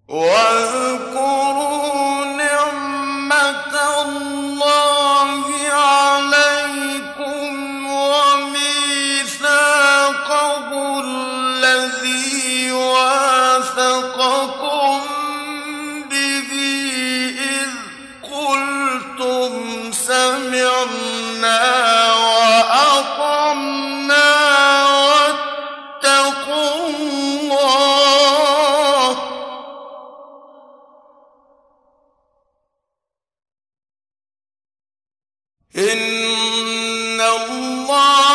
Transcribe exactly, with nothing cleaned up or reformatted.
واذكروا نعمة الله عليكم وميثاقه الذي واثقكم به إذ قلتم سمعنا وأطعنا واتقوا الله إن الله